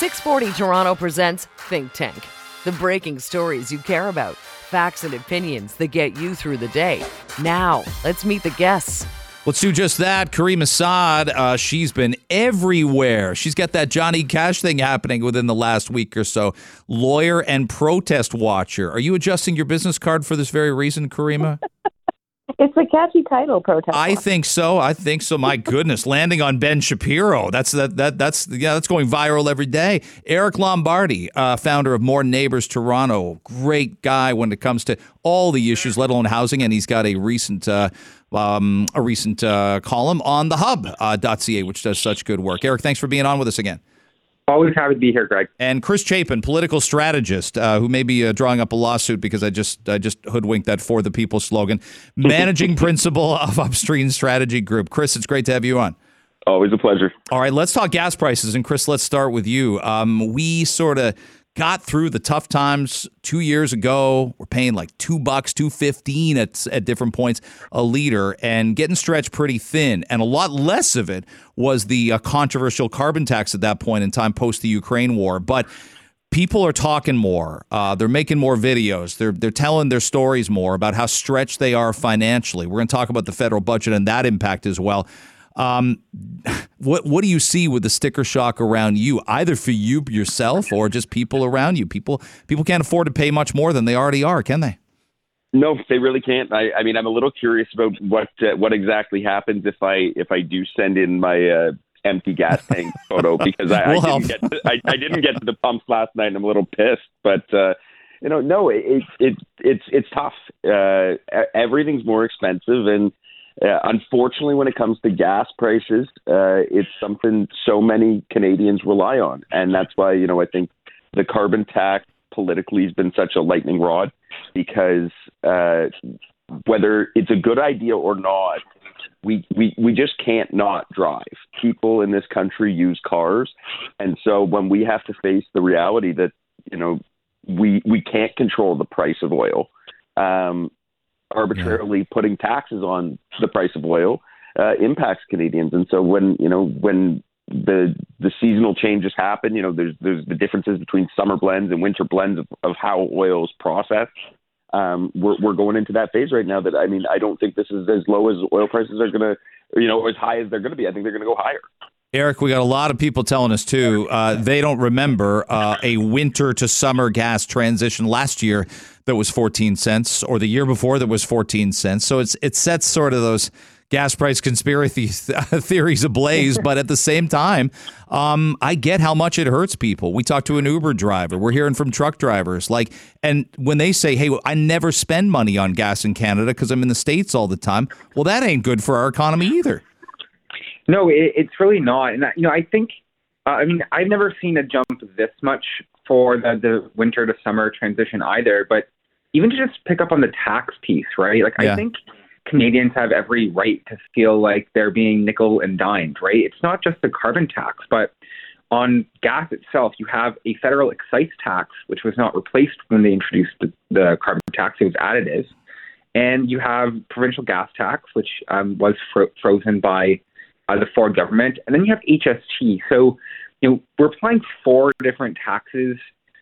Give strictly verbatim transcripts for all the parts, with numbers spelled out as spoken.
six forty Toronto presents Think Tank, the breaking stories you care about, facts and opinions that get you through the day. Now, let's meet the guests. Let's do just that. Kareem Assad, uh, she's been everywhere. She's got that Johnny Cash thing happening within the last week or so. Lawyer and protest watcher. Are you adjusting your business card for this very reason, Karima? It's a catchy title, protest. I think so. I think so. My goodness, landing on Ben Shapiro. That's that. That that's yeah. That's going viral every day. Eric Lombardi, uh, founder of More Neighbors Toronto, great guy when it comes to all the issues, let alone housing. And he's got a recent uh, um, a recent uh, column on the hub uh, .ca, which does such good work. Eric, thanks for being on with us again. Always happy to be here, Greg. And Chris Chapin, political strategist, uh, who may be uh, drawing up a lawsuit because I just I just hoodwinked that For the People slogan. Managing principal of Upstream Strategy Group. Chris, it's great to have you on. Always a pleasure. All right, let's talk gas prices. And Chris, let's start with you. Um, we sort of got through the tough times two years ago. We're paying like two bucks, two fifteen at at different points a liter, and getting stretched pretty thin. And a lot less of it was the uh, controversial carbon tax at that point in time, post the Ukraine war. But people are talking more. Uh, they're making more videos. They're they're telling their stories more about how stretched they are financially. We're going to talk about the federal budget and that impact as well. Um, what what do you see with the sticker shock around you, either for you yourself or just people around you? People people can't afford to pay much more than they already are, can they? No, they really can't. I, I mean, I'm a little curious about what uh, what exactly happens if I if I do send in my uh, empty gas tank photo, because I, we'll I didn't get to, I, I didn't get to the pumps last night, and I'm a little pissed. But uh, you know, no, it, it it's it's tough. Uh, everything's more expensive, and Uh, unfortunately, when it comes to gas prices, uh, it's something so many Canadians rely on. And that's why, you know, I think the carbon tax politically has been such a lightning rod, because uh, whether it's a good idea or not, we, we, we just can't not drive. People in this country use cars. And so when we have to face the reality that, you know, we, we can't control the price of oil, um, arbitrarily yeah. putting taxes on the price of oil uh, impacts Canadians. And so when, you know, when the the seasonal changes happen, you know, there's there's the differences between summer blends and winter blends of, of how oil is processed. Um, we're, we're going into that phase right now that, I mean, I don't think this is as low as oil prices are going to, you know, as high as they're going to be. I think they're going to go higher. Eric, we got a lot of people telling us, too, uh, they don't remember uh, a winter to summer gas transition last year that was fourteen cents, or the year before that was fourteen cents. So it's it sets sort of those gas price conspiracy theories ablaze. But at the same time, um, I get how much it hurts people. We talked to an Uber driver. We're hearing from truck drivers. like, And when they say, hey, I never spend money on gas in Canada because I'm in the States all the time. Well, that ain't good for our economy either. No, it, it's really not. And, you know, I think, uh, I mean, I've never seen a jump this much for the, the winter to summer transition either. But even to just pick up on the tax piece, right? Like, yeah. I think Canadians have every right to feel like they're being nickel and dimed, right? It's not just the carbon tax, but on gas itself, you have a federal excise tax, which was not replaced when they introduced the, the carbon tax. It was additive. And you have provincial gas tax, which um, was fro- frozen by Uh, the Ford government, and then you have H S T. So, you know, we're applying four different taxes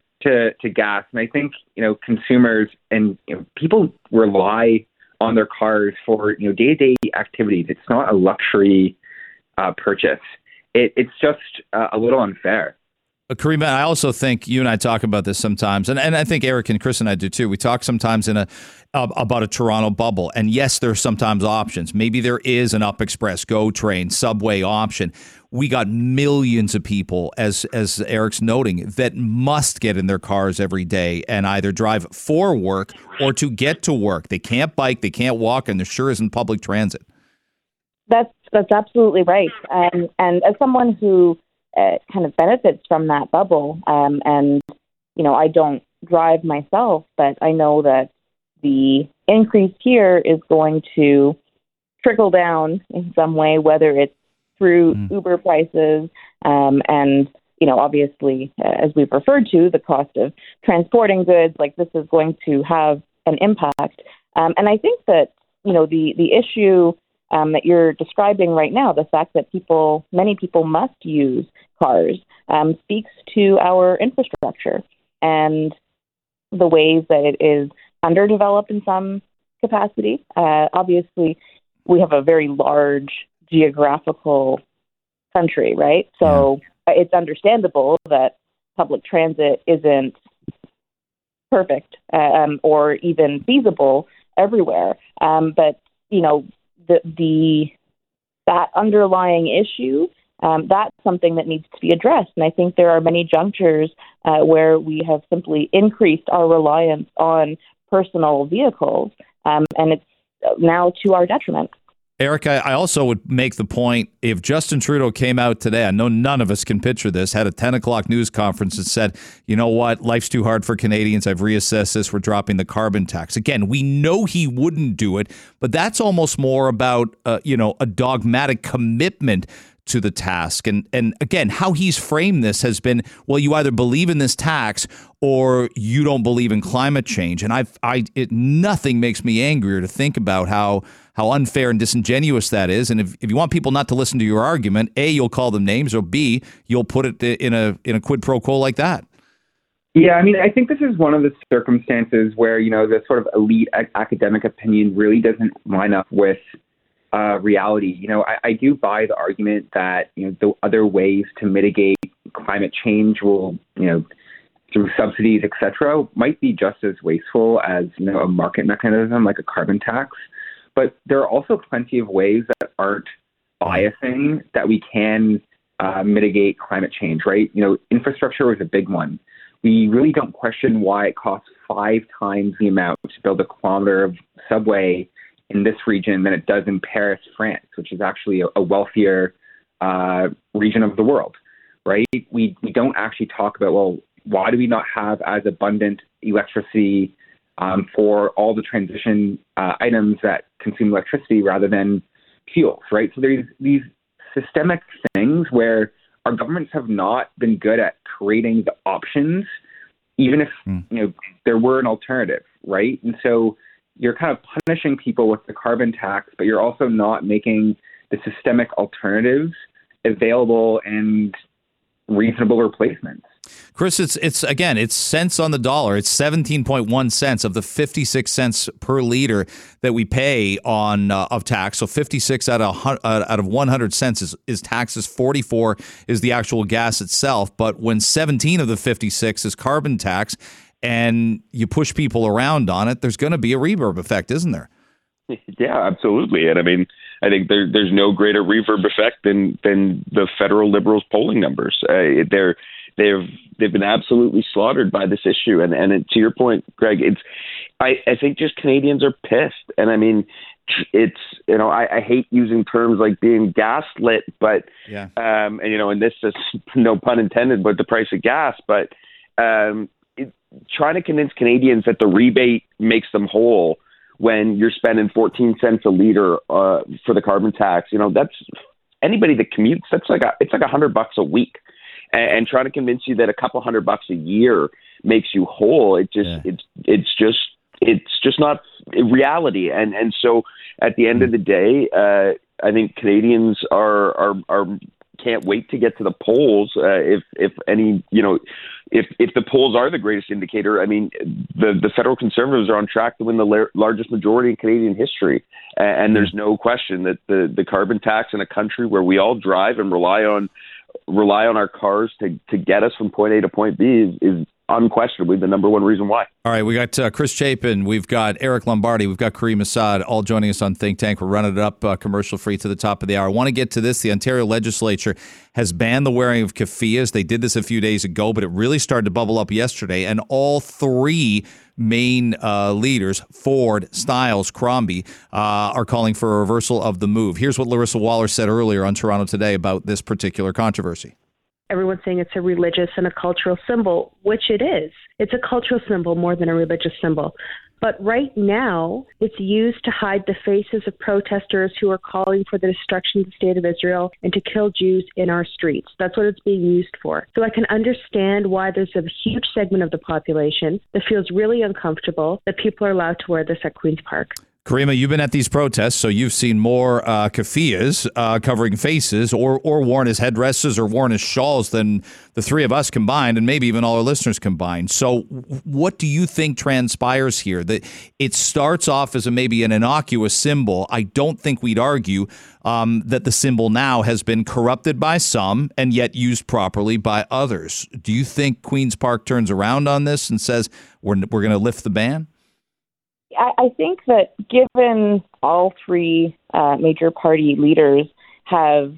to to gas, and I think, you know, consumers and, you know, people rely on their cars for, you know, day-to-day activities. It's not a luxury uh, purchase. It, it's just uh, a little unfair. Uh, Karima, I also think you and I talk about this sometimes, and, and I think Eric and Chris and I do too. We talk sometimes in a uh, about a Toronto bubble, and yes, there are sometimes options. Maybe there is an Up Express, GO train, subway option. We got millions of people, as as Eric's noting, that must get in their cars every day and either drive for work or to get to work. They can't bike, they can't walk, and there sure isn't public transit. That's that's absolutely right. Um, and as someone who Uh, kind of benefits from that bubble. Um, and, you know, I don't drive myself, but I know that the increase here is going to trickle down in some way, whether it's through mm. Uber prices um, and, you know, obviously, uh, as we've referred to, the cost of transporting goods. Like, this is going to have an impact. Um, and I think that, you know, the, the issue um, that you're describing right now, the fact that people, many people must use cars um, speaks to our infrastructure and the ways that it is underdeveloped in some capacity. Uh, obviously, we have a very large geographical country, right? So yeah. It's understandable that public transit isn't perfect um, or even feasible everywhere. Um, but, you know, the, the that underlying issue, um, that's something that needs to be addressed. And I think there are many junctures uh, where we have simply increased our reliance on personal vehicles, um, and it's now to our detriment. Eric, I also would make the point, if Justin Trudeau came out today, I know none of us can picture this, had a ten o'clock news conference and said, you know what, life's too hard for Canadians, I've reassessed this, we're dropping the carbon tax. Again, we know he wouldn't do it, but that's almost more about, uh, you know, a dogmatic commitment to the task. And and again, how he's framed this has been, well, you either believe in this tax or you don't believe in climate change. And I've, I, it, nothing makes me angrier to think about how how unfair and disingenuous that is. And if, if you want people not to listen to your argument, A, you'll call them names, or B, you'll put it in a in a quid pro quo like that. Yeah, I mean, I think this is one of the circumstances where, you know, the sort of elite academic opinion really doesn't line up with Uh, reality. You know, I, I do buy the argument that, you know, the other ways to mitigate climate change will, you know, through subsidies, et cetera, might be just as wasteful as, you know, a market mechanism like a carbon tax. But there are also plenty of ways that aren't biasing that we can uh, mitigate climate change, right? You know, infrastructure is a big one. We really don't question why it costs five times the amount to build a kilometer of subway in this region than it does in Paris, France, which is actually a, a wealthier uh, region of the world, right? We we don't actually talk about, well, why do we not have as abundant electricity um, for all the transition uh, items that consume electricity rather than fuels, right? So there's these systemic things where our governments have not been good at creating the options, even if mm. you know there were an alternative, right? And so you're kind of punishing people with the carbon tax, but you're also not making the systemic alternatives available and reasonable replacements. Chris, it's it's again, it's cents on the dollar. It's seventeen point one cents of the fifty-six cents per liter that we pay on uh, of tax. So fifty-six out of uh, out of one hundred cents is, is taxes. forty-four is the actual gas itself. But when seventeen of the fifty-six is carbon tax, and you push people around on it, there's going to be a reverb effect, isn't there? Yeah, absolutely. And I mean, I think there, there's no greater reverb effect than than the federal Liberals polling numbers. Uh, they're they've they've been absolutely slaughtered by this issue. And and it, to your point, Greg, it's I, I think just Canadians are pissed. And I mean, it's you know I, I hate using terms like being gaslit, but yeah, um, and you know, and this is no pun intended, but the price of gas, but um, it, trying to convince Canadians that the rebate makes them whole when you're spending fourteen cents a liter uh, for the carbon tax, you know, that's anybody that commutes, that's like a, it's like a hundred bucks a week. And, and trying to convince you that a couple hundred bucks a year makes you whole, it just, yeah. it's, it's just, it's just not reality. And, and so at the end of the day, uh, I think Canadians are, are, are, can't wait to get to the polls. Uh, if, if any, you know, if, if the polls are the greatest indicator, I mean, the, the federal Conservatives are on track to win the la- largest majority in Canadian history. And, and there's no question that the, the carbon tax in a country where we all drive and rely on, rely on our cars to, to get us from point A to point B is, is unquestionably the number one reason why. All right, we got uh, Chris Chapin, we've got Eric Lombardi, we've got Kareem Assad, all joining us on Think Tank. We're running it up uh, commercial-free to the top of the hour. I want to get to this. The Ontario legislature has banned the wearing of keffiyehs. They did this a few days ago, but it really started to bubble up yesterday, and all three main uh, leaders, Ford, Stiles, Crombie, uh, are calling for a reversal of the move. Here's what Larissa Waller said earlier on Toronto Today about this particular controversy. Everyone's saying it's a religious and a cultural symbol, which it is. It's a cultural symbol more than a religious symbol. But right now, it's used to hide the faces of protesters who are calling for the destruction of the state of Israel and to kill Jews in our streets. That's what it's being used for. So I can understand why there's a huge segment of the population that feels really uncomfortable that people are allowed to wear this at Queen's Park. Karima, you've been at these protests, so you've seen more uh, keffiyehs uh, covering faces or or worn as headdresses or worn as shawls than the three of us combined, and maybe even all our listeners combined. So what do you think transpires here? That it starts off as a maybe an innocuous symbol. I don't think we'd argue um, that the symbol now has been corrupted by some and yet used properly by others. Do you think Queen's Park turns around on this and says we're we're going to lift the ban? I think that given all three uh, major party leaders have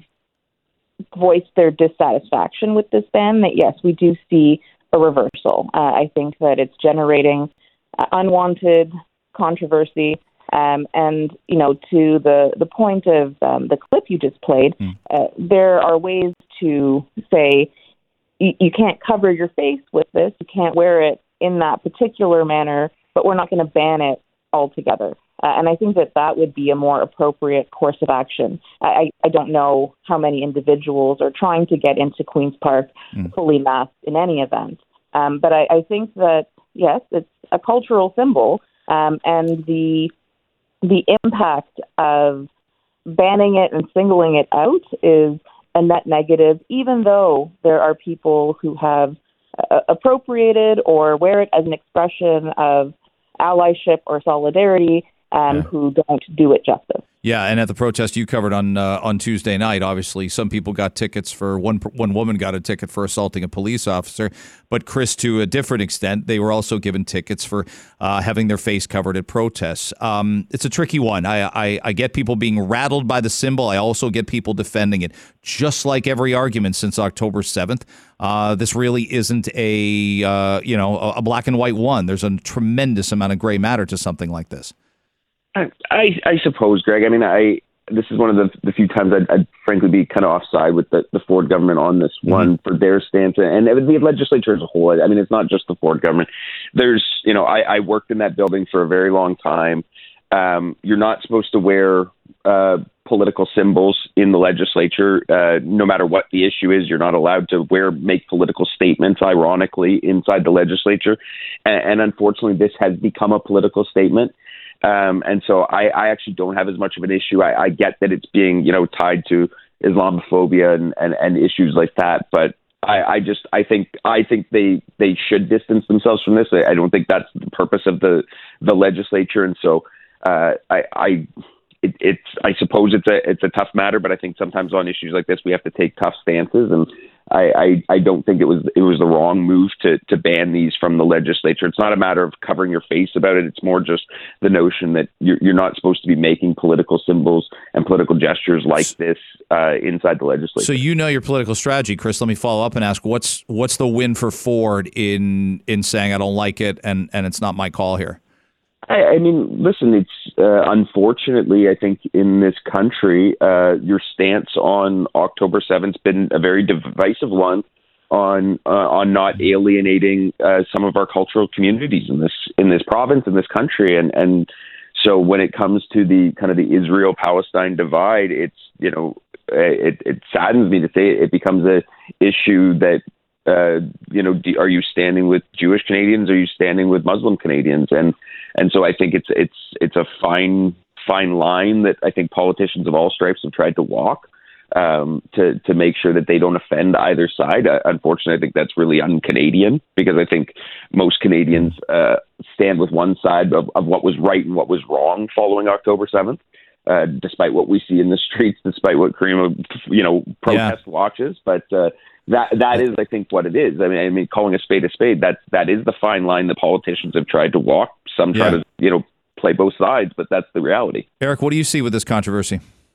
voiced their dissatisfaction with this ban, that yes, we do see a reversal. Uh, I think that it's generating uh, unwanted controversy. Um, and, you know, to the, the point of um, the clip you just played, mm. uh, there are ways to say you, you can't cover your face with this, you can't wear it in that particular manner, but we're not going to ban it altogether. Uh, and I think that that would be a more appropriate course of action. I, I don't know how many individuals are trying to get into Queen's Park mm. fully masked in any event. Um, but I, I think that, yes, it's a cultural symbol, um, and the the impact of banning it and singling it out is a net negative, even though there are people who have uh, appropriated or wear it as an expression of allyship or solidarity, um, yeah. who don't do it justice. Yeah, and at the protest you covered on uh, on Tuesday night, obviously some people got tickets for one one woman got a ticket for assaulting a police officer, but Chris, to a different extent, they were also given tickets for uh, having their face covered at protests. Um, it's a tricky one. I, I I get people being rattled by the symbol. I also get people defending it. Just like every argument since October seventh, uh, this really isn't a uh, you know a, a black and white one. There's a tremendous amount of gray matter to something like this. I, I, I suppose, Greg. I mean, I this is one of the, the few times I'd, I'd frankly be kind of offside with the, the Ford government on this one mm-hmm. for their stance, and it would be the legislature as a whole. I mean, it's not just the Ford government. There's, you know, I, I worked in that building for a very long time. Um, you're not supposed to wear uh, political symbols in the legislature, uh, no matter what the issue is. You're not allowed to wear make political statements, ironically, inside the legislature, and, and unfortunately, this has become a political statement. Um, and so I, I actually don't have as much of an issue. I, I get that it's being, you know, tied to Islamophobia and, and, and issues like that. But I, I just I think I think they, they should distance themselves from this. I, I don't think that's the purpose of the, the legislature. And so uh, I, I it, it's I suppose it's a it's a tough matter. But I think sometimes on issues like this, we have to take tough stances. And I, I, I don't think it was it was the wrong move to, to ban these from the legislature. It's not a matter of covering your face about it. It's more just the notion that you're, you're not supposed to be making political symbols and political gestures like this uh, inside the legislature. So you know your political strategy, Chris. Let me follow up and ask, what's what's the win for Ford in in saying I don't like it and, and it's not my call here? I, I mean, listen, it's uh, unfortunately, I think in this country, uh, your stance on October seventh has been a very divisive one on uh, on not alienating uh, some of our cultural communities in this in this province, in this country. And, and so when it comes to the kind of the Israel-Palestine divide, it's, you know, it, it saddens me to say it, it becomes a issue that, Uh, you know, do, are you standing with Jewish Canadians? Or are you standing with Muslim Canadians? And and so I think it's it's it's a fine fine line that I think politicians of all stripes have tried to walk um, to to make sure that they don't offend either side. Uh, unfortunately, I think that's really un-Canadian, because I think most Canadians uh, stand with one side of, of what was right and what was wrong following October seventh. Uh, despite what we see in the streets, despite what Karima, you know, protest yeah. watches, but. Uh, That that is, I think, what it is. I mean, I mean, calling a spade a spade. That that is the fine line that politicians have tried to walk. Some try yeah. to, you know, play both sides, but that's the reality. Eric, what do you see with this controversy?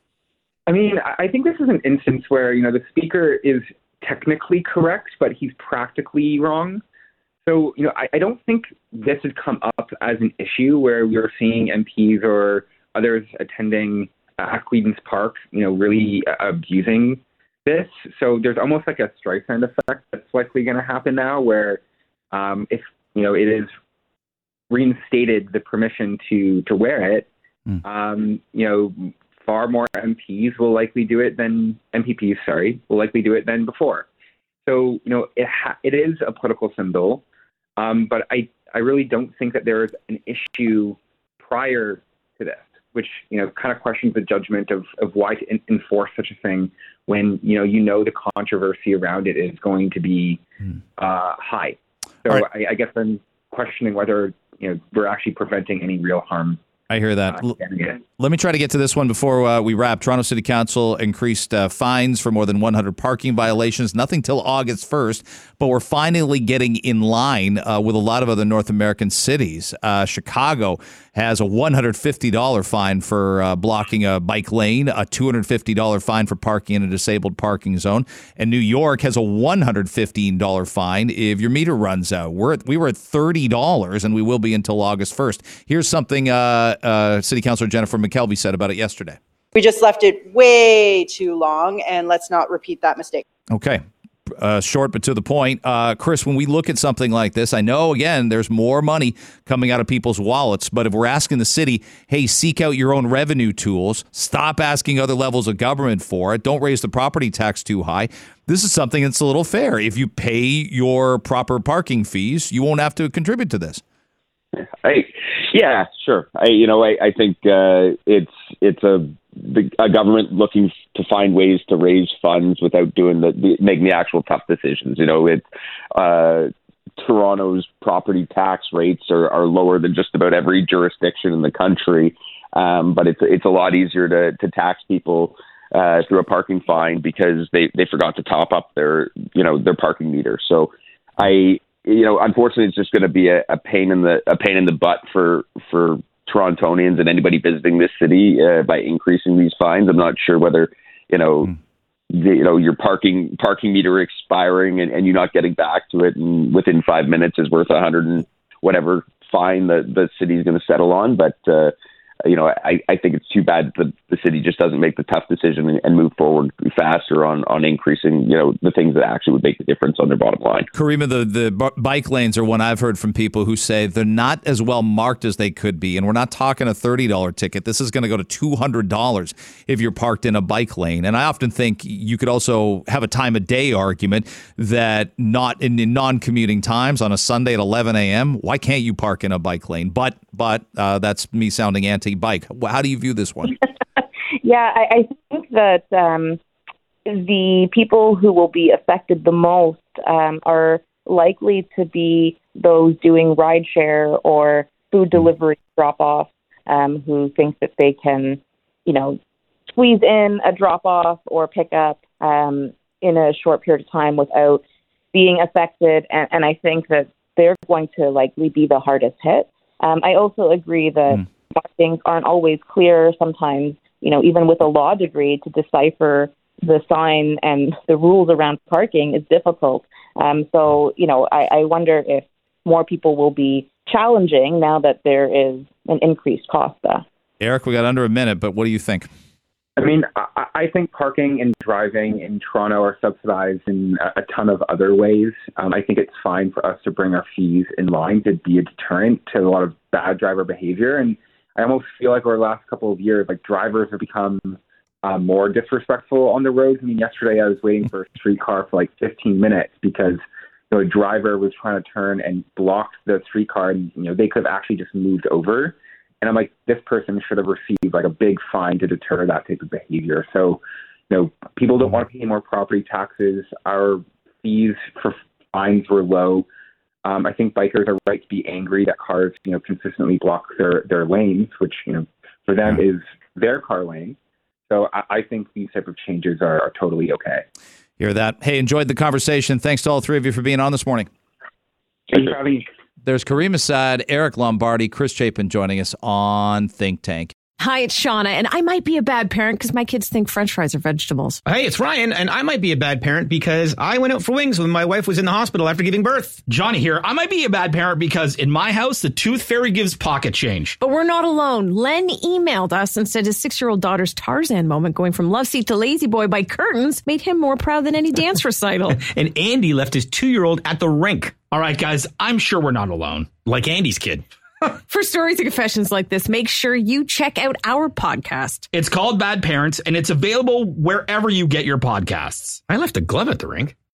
I mean, I think this is an instance where, you know, the speaker is technically correct, but he's practically wrong. So, you know, I, I don't think this had come up as an issue where we were seeing M Ps or others attending uh, at Queen's Park, you know, really uh, abusing this. So there's almost like a Streisand effect that's likely going to happen now, where um, if, you know, it is reinstated the permission to, to wear it, mm. um, you know, far more M Ps will likely do it than M P Ps, sorry, will likely do it than before. So, you know, it ha- it is a political symbol, um, but I, I really don't think that there is an issue prior to this. which, you know, kind of questions the judgment of, of why to in, enforce such a thing when, you know, you know the controversy around it is going to be uh, high. So right. I, I guess I'm questioning whether, you know, we're actually preventing any real harm. I hear that. Uh, Let me try to get to this one before uh, we wrap. Toronto City Council increased uh, fines for more than one hundred parking violations. Nothing till August first, but we're finally getting in line uh, with a lot of other North American cities. Uh, Chicago has a one hundred fifty dollars fine for uh, blocking a bike lane, a two hundred fifty dollars fine for parking in a disabled parking zone, and New York has a one hundred fifteen dollars fine if your meter runs out. We're at, we were at thirty dollars, and we will be until August first. Here's something uh, uh, City Councilor Jennifer McKelvey said about it yesterday. We just left it way too long, and let's not repeat that mistake. Okay. Uh, short but to the point. Uh, Chris, when we look at something like this, I know, again, there's more money coming out of people's wallets, but if we're asking the city, hey, seek out your own revenue tools, stop asking other levels of government for it, don't raise the property tax too high, this is something that's a little fair. If you pay your proper parking fees, you won't have to contribute to this. I, yeah, sure. I, you know, I, I think uh, it's it's a, the, a government looking to find ways to raise funds without doing the, the making the actual tough decisions. You know, it uh, Toronto's property tax rates are, are lower than just about every jurisdiction in the country, um, but it's it's a lot easier to to tax people uh, through a parking fine because they, they forgot to top up their you know their parking meter. So I. You know, unfortunately, it's just going to be a, a pain in the a pain in the butt for for Torontonians and anybody visiting this city uh, by increasing these fines. I'm not sure whether you know, mm. the, you know, your parking parking meter expiring and, and you not getting back to it and within five minutes is worth a hundred and whatever fine that the city's going to settle on. But uh, you know, I, I think it's too bad that the city just doesn't make the tough decision and, and move forward faster on, on increasing, you know, the things that actually would make the difference on their bottom line. Karima, the, the b- bike lanes are one I've heard from people who say they're not as well marked as they could be. And we're not talking a thirty dollars ticket. This is going to go to two hundred dollars if you're parked in a bike lane. And I often think you could also have a time of day argument that not in, in non-commuting times on a Sunday at eleven a.m., why can't you park in a bike lane? But, but uh, that's me sounding anti bike. How do you view this one? yeah, I, I think that um, the people who will be affected the most um, are likely to be those doing rideshare or food delivery drop-off um, who think that they can, you know, squeeze in a drop-off or pick-up um, in a short period of time without being affected. And, and I think that they're going to likely be the hardest hit. Um, I also agree that mm. things aren't always clear. Sometimes, you know, even with a law degree, to decipher the sign and the rules around parking is difficult. Um, so, you know, I, I wonder if more people will be challenging now that there is an increased cost there. Eric, we got under a minute, but what do you think? I mean, I, I think parking and driving in Toronto are subsidized in a, a ton of other ways. Um, I think it's fine for us to bring our fees in line to be a deterrent to a lot of bad driver behavior. And I almost feel like over the last couple of years, like drivers have become uh, more disrespectful on the roads. I mean, yesterday I was waiting for a streetcar for like fifteen minutes because you know, a driver was trying to turn and blocked the streetcar, and you know they could have actually just moved over. And I'm like, this person should have received like a big fine to deter that type of behavior. So, you know, people don't want to pay more property taxes. Our fees for fines were low. Um, I think bikers are right to be angry that cars, you know, consistently block their, their lanes, which, you know, for them is their car lane. So I, I think these type of changes are, are totally okay. Hear that. Hey, enjoyed the conversation. Thanks to all three of you for being on this morning. Thanks for having me. There's Kareem Assad, Eric Lombardi, Chris Chapin joining us on Think Tank. Hi, it's Shauna, and I might be a bad parent because my kids think French fries are vegetables. Hey, it's Ryan, and I might be a bad parent because I went out for wings when my wife was in the hospital after giving birth. Johnny here. I might be a bad parent because in my house, the tooth fairy gives pocket change. But we're not alone. Len emailed us and said his six-year-old daughter's Tarzan moment going from love seat to lazy boy by curtains made him more proud than any dance recital. And Andy left his two-year-old at the rink. All right, guys, I'm sure we're not alone. Like Andy's kid. For stories and confessions like this, make sure you check out our podcast. It's called Bad Parents, and it's available wherever you get your podcasts. I left a glove at the rink.